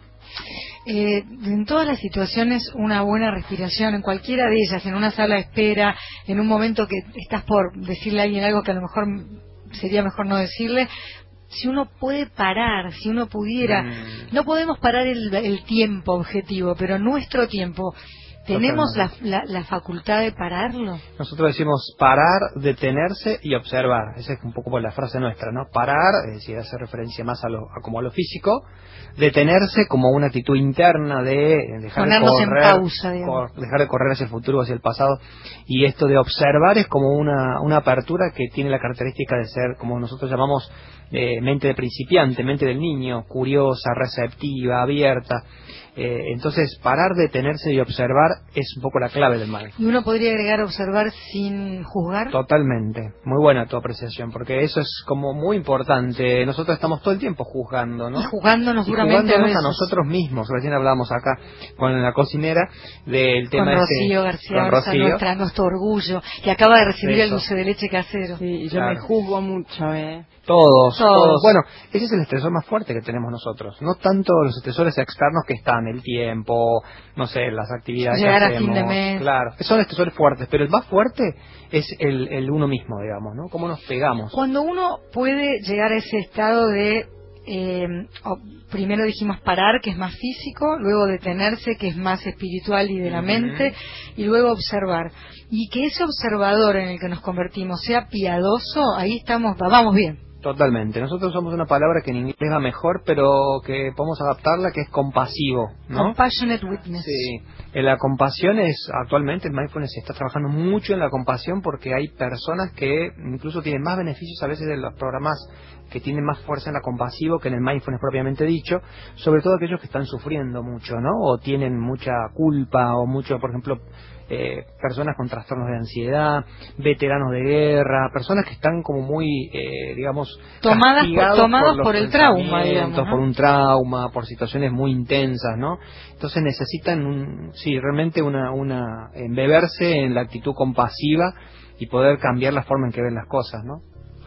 Eh, en todas las situaciones, una buena respiración, en cualquiera de ellas, en una sala de espera, en un momento que estás por decirle a alguien algo que a lo mejor sería mejor no decirle, si uno puede parar, si uno pudiera, mm. no podemos parar el, el tiempo objetivo, pero nuestro tiempo, ¿tenemos la, la, la facultad de pararlo? Nosotros decimos parar, detenerse y observar. Esa es un poco la frase nuestra, ¿no? Parar, es decir, hace referencia más a lo, a como a lo físico. Detenerse como una actitud interna de dejar ponernos de correr, en pausa, digamos. Cor, dejar de correr hacia el futuro o hacia el pasado. Y esto de observar es como una, una apertura que tiene la característica de ser, como nosotros llamamos, eh, mente de principiante, mente del niño, curiosa, receptiva, abierta. Eh, entonces, parar, detenerse y observar es un poco la clave del mindfulness. ¿Y uno podría agregar observar sin juzgar? Totalmente. Muy buena tu apreciación, porque eso es como muy importante. Nosotros estamos todo el tiempo juzgando, ¿no? Y juzgándonos y duramente juzgándonos a veces. a nosotros mismos. Recién hablábamos acá con la cocinera del tema con este. Rocío García, con Rocío. Nuestra, nuestro orgullo, que acaba de recibir Eso. el dulce de leche casero. Sí, y yo Claro. me juzgo mucho, ¿eh? Todos, todos, todos. Bueno, ese es el estresor más fuerte que tenemos nosotros. No tanto los estresores externos que están, el tiempo, no sé, las actividades llegar que a hacemos. fin de mes. Claro, son estresores fuertes, pero el más fuerte es el, el uno mismo, digamos, ¿no? Cómo nos pegamos. Cuando uno puede llegar a ese estado de, eh, oh, primero dijimos parar, que es más físico, luego detenerse, que es más espiritual y de la Uh-huh. mente, y luego observar. Y que ese observador en el que nos convertimos sea piadoso, ahí estamos, vamos bien. Totalmente. Nosotros usamos una palabra que en inglés va mejor, pero que podemos adaptarla, que es compasivo, ¿no? Compassionate witness. Sí. En la compasión es, actualmente el mindfulness se está trabajando mucho en la compasión porque hay personas que incluso tienen más beneficios a veces de los programas que tienen más fuerza en la compasivo que en el mindfulness propiamente dicho, sobre todo aquellos que están sufriendo mucho, ¿no? O tienen mucha culpa o mucho, por ejemplo, Eh, personas con trastornos de ansiedad, veteranos de guerra, personas que están como muy, eh, digamos, tomadas por, tomados por, por el trauma, digamos, ¿no? por un trauma, por situaciones muy intensas, ¿no? Entonces necesitan, un, sí, realmente una, una, embeberse en la actitud compasiva y poder cambiar la forma en que ven las cosas, ¿no?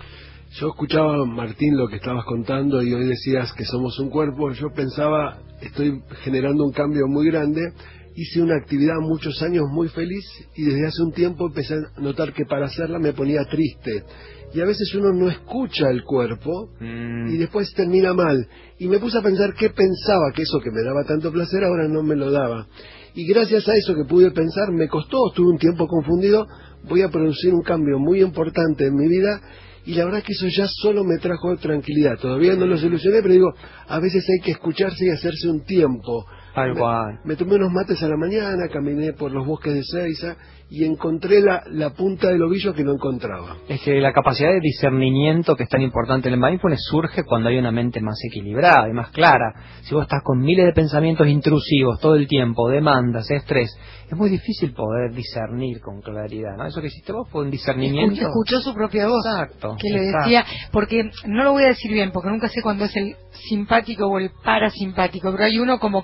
Yo escuchaba, Martín, lo que estabas contando y hoy decías que somos un cuerpo. Yo pensaba, estoy generando un cambio muy grande. Hice una actividad muchos años muy feliz y desde hace un tiempo empecé a notar que para hacerla me ponía triste. Y a veces uno no escucha el cuerpo mm. y después termina mal. Y me puse a pensar qué pensaba, que eso que me daba tanto placer ahora no me lo daba. Y gracias a eso que pude pensar, me costó, estuve un tiempo confundido, voy a producir un cambio muy importante en mi vida. Y la verdad que eso ya solo me trajo tranquilidad. Todavía no lo solucioné, pero digo, a veces hay que escucharse y hacerse un tiempo. Me, me tomé unos mates a la mañana, caminé por los bosques de Seiza y encontré la, la punta del ovillo que no encontraba. Es que la capacidad de discernimiento que es tan importante en el mindfulness surge cuando hay una mente más equilibrada y más clara. Si vos estás con miles de pensamientos intrusivos todo el tiempo, demandas, estrés, es muy difícil poder discernir con claridad, ¿no? Eso que hiciste vos fue un discernimiento. Escuchó su propia voz. Exacto. Que le exacto. decía, porque no lo voy a decir bien, porque nunca sé cuándo es el simpático o el parasimpático, pero hay uno como que controla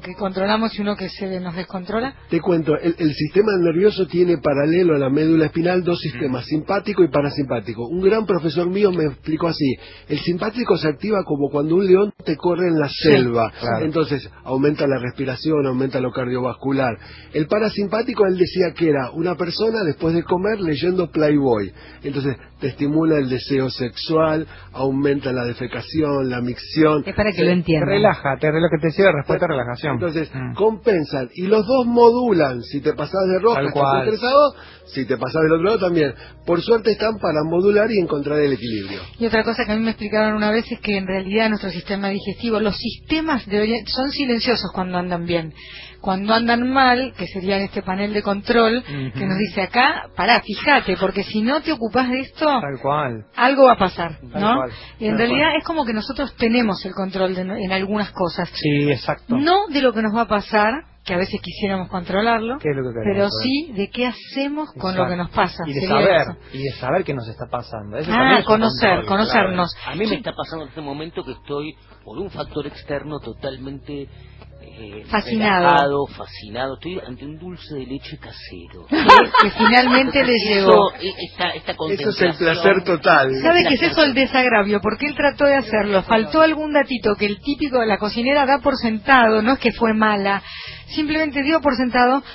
controlamos y uno que se nos descontrola? Te cuento, el, el sistema nervioso tiene paralelo a la médula espinal dos sistemas, simpático y parasimpático. Un gran profesor mío me explicó así: el simpático se activa como cuando un león te corre en la selva, sí, claro. Entonces aumenta la respiración, aumenta lo cardiovascular. El parasimpático, él decía que era una persona después de comer leyendo Playboy, entonces te estimula el deseo sexual, aumenta la defecación, la micción. Es para que lo entiendan. Te relaja, te relaja, te sirve respuesta a relajación. Entonces, mm. compensan, y los dos modulan. Si te pasás de roja, estás estresado, si te pasás del otro lado también. Por suerte están para modular y encontrar el equilibrio. Y otra cosa que a mí me explicaron una vez es que en realidad nuestro sistema digestivo, los sistemas de, son silenciosos cuando andan bien. Cuando andan mal, que sería este panel de control, uh-huh. que nos dice acá, pará, fíjate, porque si no te ocupás de esto, tal cual. algo va a pasar, Tal ¿no? cual. Y en Tal realidad cual. es como que nosotros tenemos el control de, en algunas cosas. Sí, exacto. No de lo que nos va a pasar, que a veces quisiéramos controlarlo, ¿Qué es lo que queremos, pero saber? sí de qué hacemos con Exacto. lo que nos pasa. Y de Sería saber, eso. y de saber qué nos está pasando. Eso Ah, es conocer, control, conocernos. claro. A mí me está pasando en este momento que estoy por un factor externo totalmente eh, fascinado, relajado, fascinado. Estoy ante un dulce de leche casero. que finalmente le llegó. Esta, esta Eso es el placer total. ¿Sabe qué es eso el desagravio? Porque él trató de hacerlo. Faltó algún datito que el típico de la cocinera da por sentado. No es que fue mala, simplemente dio por sentado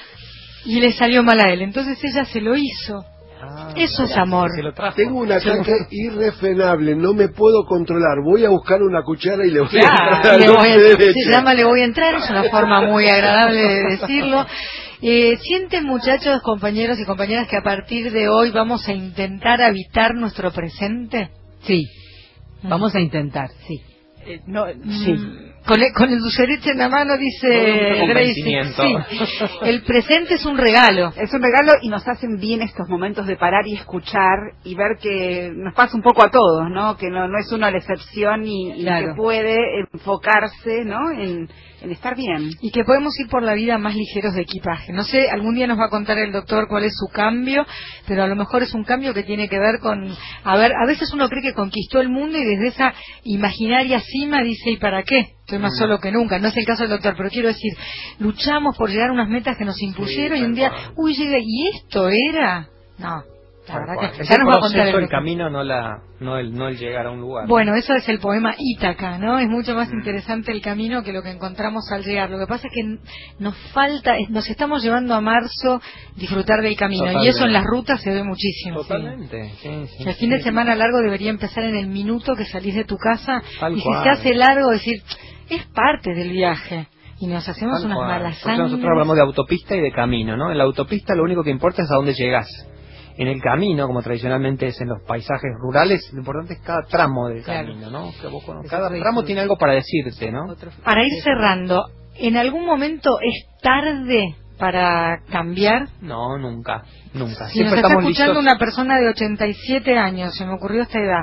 y le salió mal a él. Entonces ella se lo hizo. Ah, eso es amor. Tengo un ataque irrefrenable, no me puedo controlar. Voy a buscar una cuchara y le voy claro, a entrar. Le voy a, se llama le voy a entrar, es una forma muy agradable de decirlo. Eh, ¿Sienten, muchachos, compañeros y compañeras, que a partir de hoy vamos a intentar habitar nuestro presente? Sí, vamos a intentar, sí. Eh, no, sí. Con el, con el dulce de leche en la mano, dice Gracie. Sí. El presente es un regalo. Es un regalo y nos hacen bien estos momentos de parar y escuchar y ver que nos pasa un poco a todos, ¿no? Que no, no es uno la excepción y, y claro. que puede enfocarse, ¿no? En, en estar bien. Y que podemos ir por la vida más ligeros de equipaje. No sé, algún día nos va a contar el doctor cuál es su cambio, pero a lo mejor es un cambio que tiene que ver con... A ver, a veces uno cree que conquistó el mundo y desde esa imaginaria cima dice, ¿y para qué? Estoy más solo que nunca. No es el caso del doctor, pero quiero decir, luchamos por llegar a unas metas que nos impusieron sí, y un día, cual. uy, llegué, ¿y esto era? No. La verdad que es ya el nos va a contar el, el camino, no la no el no el llegar a un lugar. Bueno, eso es el poema Ítaca, ¿no? Es mucho más mm. interesante el camino que lo que encontramos al llegar. Lo que pasa es que nos falta, nos estamos llevando a marzo disfrutar del camino. Totalmente. Y eso en las rutas se ve muchísimo. Totalmente. Sí, sí, el sí, fin sí. de semana largo debería empezar en el minuto que salís de tu casa. Tal y cual. Si se hace largo, decir, es parte del viaje. Y nos hacemos Tal unas cual. malas Porque nosotros hablamos de autopista y de camino, ¿no? En la autopista lo único que importa es a dónde llegás. En el camino, como tradicionalmente es en los paisajes rurales, lo importante es cada tramo del claro. camino, ¿no? Que vos, cada tramo tiene algo para decirte, ¿no? Para ir cerrando, ¿en algún momento es tarde para cambiar? No, nunca, nunca. Si Siempre nos está estamos escuchando listos. una persona de ochenta y siete años, se me ocurrió esta edad,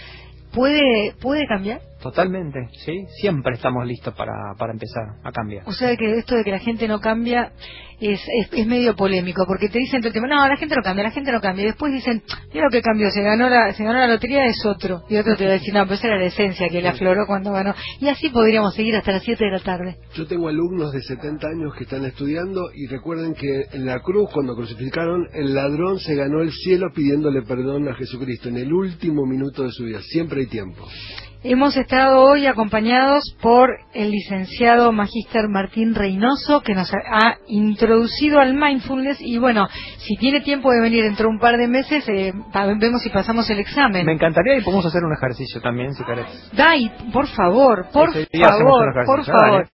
¿puede puede cambiar? Totalmente, sí. Siempre estamos listos para, para empezar a cambiar. O sea que esto de que la gente no cambia es, es, es medio polémico, porque te dicen todo el tiempo, no, la gente no cambia, la gente no cambia. Y después dicen, mira lo que cambió, se ganó la se ganó la lotería, es otro. Y otro te va a decir, no, pero esa era la esencia que le afloró cuando ganó. Y así podríamos seguir hasta las siete de la tarde. Yo tengo alumnos de setenta años que están estudiando y recuerden que en la cruz, cuando crucificaron, el ladrón se ganó el cielo pidiéndole perdón a Jesucristo en el último minuto de su vida. Siempre hay tiempo. Hemos estado hoy acompañados por el licenciado Magíster Martín Reynoso, que nos ha introducido al mindfulness. Y bueno, si tiene tiempo de venir dentro de un par de meses, eh, vemos si pasamos el examen. Me encantaría y podemos hacer un ejercicio también, si querés. Dai, por favor, por Ese día hacemos un favor, ejercicio, por favor. Dale.